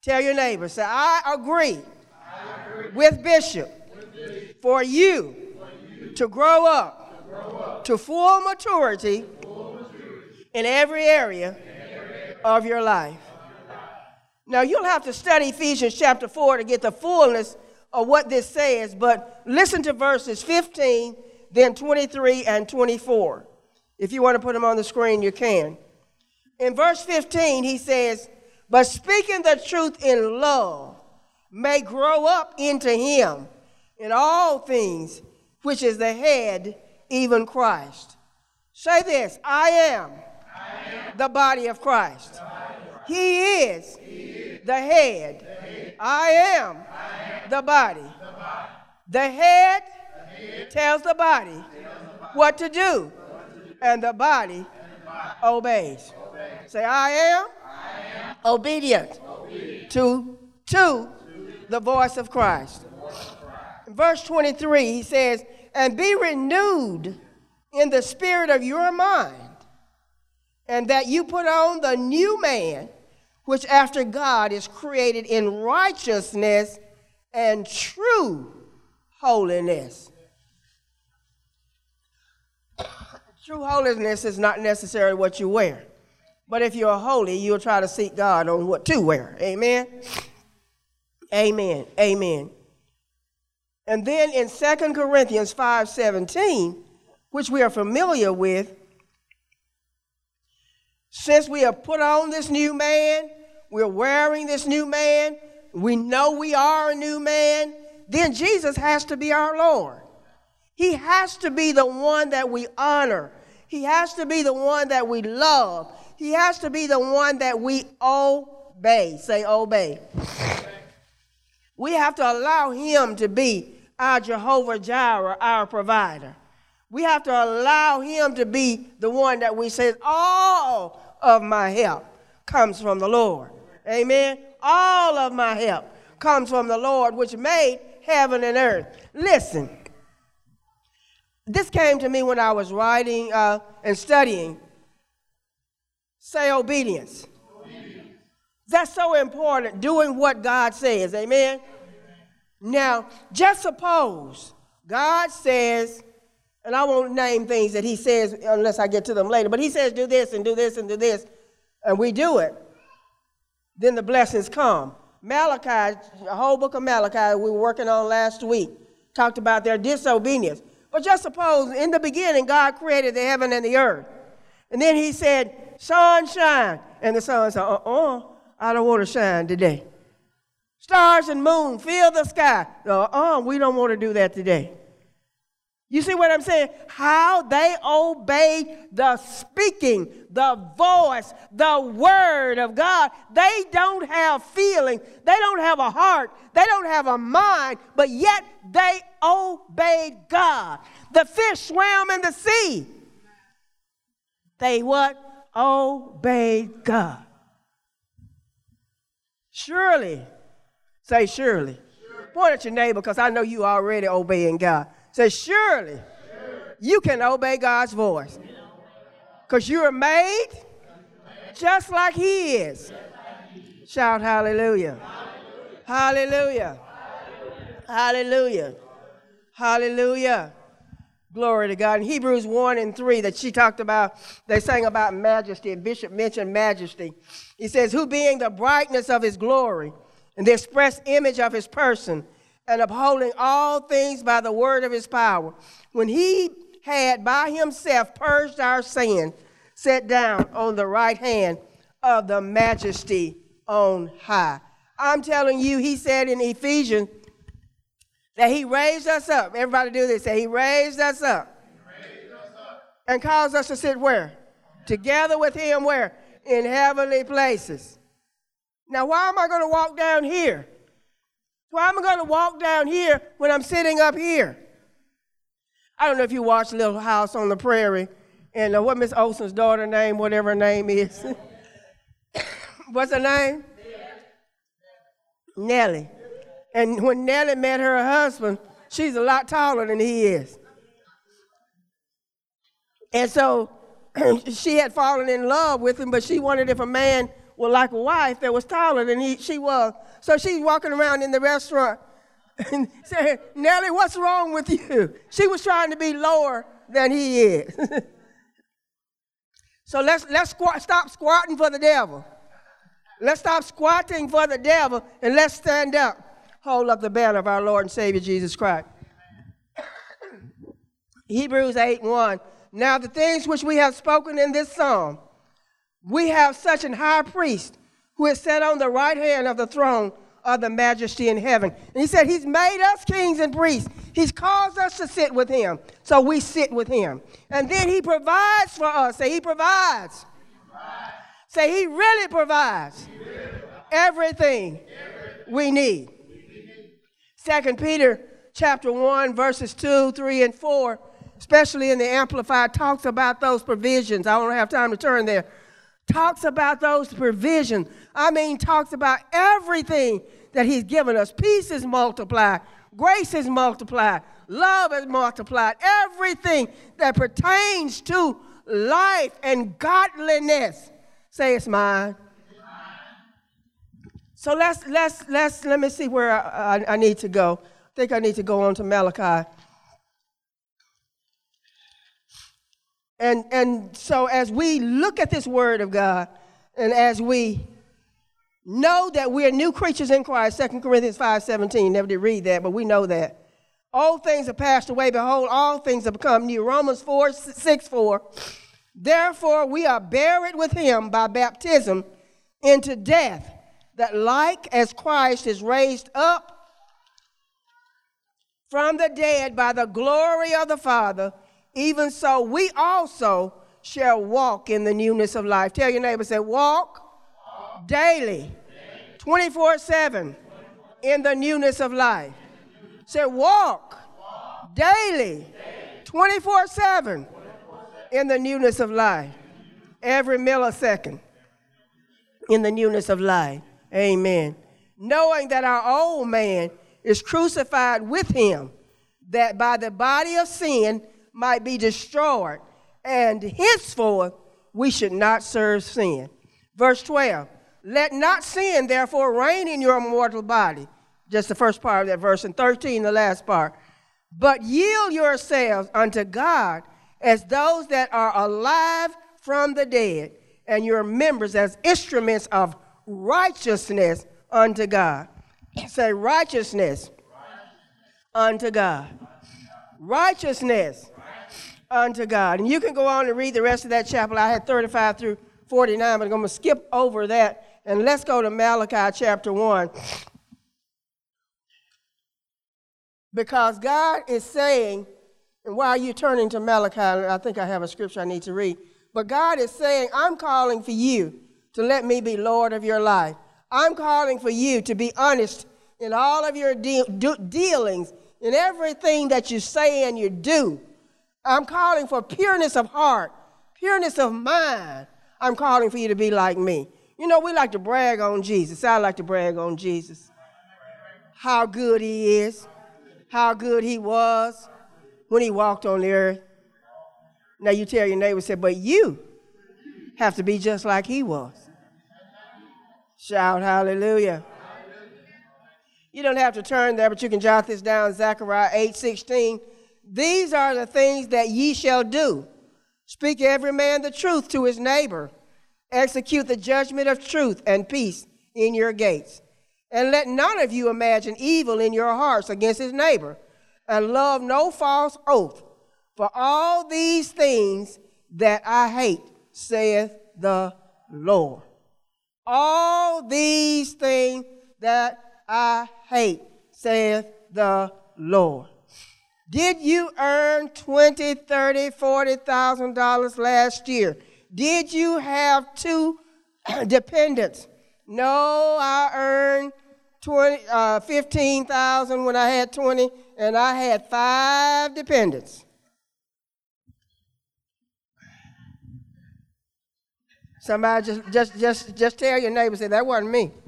Tell your neighbor, say, I agree with Bishop for you to grow up to full maturity in every area of your life. Now, you'll have to study Ephesians chapter 4 to get the fullness of what this says, but listen to verses 15, then 23 and 24. If you want to put them on the screen, you can. In verse 15, he says, but speaking the truth in love may grow up into him in all things, which is the head, even Christ. Say this, I am the body of Christ. He is the head. I am the body. The head tells the body what to do, and the body obeys. Say, I am obedient to the voice of Christ. In verse 23, he says, and be renewed in the spirit of your mind, and that you put on the new man, which after God is created in righteousness and true holiness. True holiness is not necessarily what you wear. But if you're holy, you'll try to seek God on what to wear. Amen? Amen. Amen. And then in 2 Corinthians 5:17, which we are familiar with, since we have put on this new man, we're wearing this new man, we know we are a new man, then Jesus has to be our Lord. He has to be the one that we honor. He has to be the one that we love. He has to be the one that we obey. Say obey. We have to allow him to be our Jehovah Jireh, our provider. We have to allow him to be the one that we say, all of my help comes from the Lord. Amen. All of my help comes from the Lord, which made heaven and earth. Listen, this came to me when I was writing and studying. Say obedience. That's so important, doing what God says. Amen. Now, just suppose God says, and I won't name things that he says unless I get to them later, but he says do this and do this and do this, and we do it. Then the blessings come. Malachi, the whole book of Malachi we were working on last week, talked about their disobedience. But just suppose in the beginning God created the heaven and the earth. And then he said, sun shine. And the sun said, I don't want to shine today. Stars and moon, fill the sky. We don't want to do that today. You see what I'm saying? How they obeyed the speaking, the voice, the word of God. They don't have feeling. They don't have a heart. They don't have a mind, but yet they obeyed God. The fish swam in the sea. They what? Obeyed God. Surely. Say surely. Point at your neighbor because I know you already obeying God. Say surely you can obey God's voice because you are made just like he is. Shout hallelujah. Hallelujah. Hallelujah. Hallelujah. Glory to God. In Hebrews 1 and 3 that she talked about, they sang about majesty, and Bishop mentioned majesty. He says, who being the brightness of his glory and the express image of his person, and upholding all things by the word of his power, when he had by himself purged our sin, sat down on the right hand of the majesty on high. I'm telling you, he said in Ephesians that he raised us up. Everybody do this. Say, he raised us up. And caused us to sit where? Together with him where? In heavenly places. Now, why am I going to walk down here? Why am I going to walk down here when I'm sitting up here? I don't know if you watched Little House on the Prairie and what Miss Olsen's daughter name, whatever her name is. What's her name? Nellie. And when Nellie met her husband, she's a lot taller than he is. And so she had fallen in love with him, but she wondered if a man was like a wife that was taller than she was. So she's walking around in the restaurant and saying, Nellie, what's wrong with you? She was trying to be lower than he is. So let's stop squatting for the devil. Let's stop squatting for the devil, and let's stand up. Hold up the banner of our Lord and Savior Jesus Christ. Hebrews 8:1. Now the things which we have spoken in this psalm, we have such an high priest who is set on the right hand of the throne of the majesty in heaven. And he said he's made us kings and priests. He's caused us to sit with him. So we sit with him. And then he provides for us. Say he provides. Say he really provides. Everything we need. 2 Peter chapter 1, verses 2, 3, and 4, especially in the Amplified, talks about those provisions. I don't have time to turn there. Talks about those provisions. Talks about everything that he's given us. Peace is multiplied. Grace is multiplied. Love is multiplied. Everything that pertains to life and godliness. Say it's mine. So let me see where I need to go. I think I need to go on to Malachi. And so as we look at this word of God, and as we know that we are new creatures in Christ, 2 Corinthians 5:17, never did read that, but we know that. Old things have passed away, behold, all things have become new. Romans 4:6-4. Therefore we are buried with him by baptism into death, that like as Christ is raised up from the dead by the glory of the Father, even so we also shall walk in the newness of life. Tell your neighbor, say, walk daily, 24/7 in the newness of life. Say, walk daily, 24/7 in the newness of life. Every millisecond in the newness of life. Amen. Knowing that our old man is crucified with him, that by the body of sin might be destroyed, and henceforth we should not serve sin. Verse 12, let not sin therefore reign in your mortal body. Just the first part of that verse, and 13, the last part. But yield yourselves unto God as those that are alive from the dead, and your members as instruments of righteousness unto God. Say righteousness unto God. Righteousness unto God. And you can go on and read the rest of that chapter. I had 35 through 49, but I'm going to skip over that. And let's go to Malachi chapter 1. Because God is saying, and while you're turning to Malachi, I think I have a scripture I need to read. But God is saying, I'm calling for you to let me be Lord of your life. I'm calling for you to be honest in all of your dealings, in everything that you say and you do. I'm calling for pureness of heart, pureness of mind. I'm calling for you to be like me. You know, we like to brag on Jesus. I like to brag on Jesus. How good he is, how good he was when he walked on the earth. Now you tell your neighbor, say, but you have to be just like he was. Shout hallelujah. You don't have to turn there, but you can jot this down, Zechariah 8:16. These are the things that ye shall do. Speak every man the truth to his neighbor. Execute the judgment of truth and peace in your gates. And let none of you imagine evil in your hearts against his neighbor. And love no false oath. For all these things that I hate, saith the Lord. All these things that I hate, saith the Lord. Did you earn $20,000, $30,000, $40,000 last year? Did you have 2 dependents? No, I earned $15,000 when I had 20, and I had 5 dependents. Somebody just tell your neighbor, say, that wasn't me.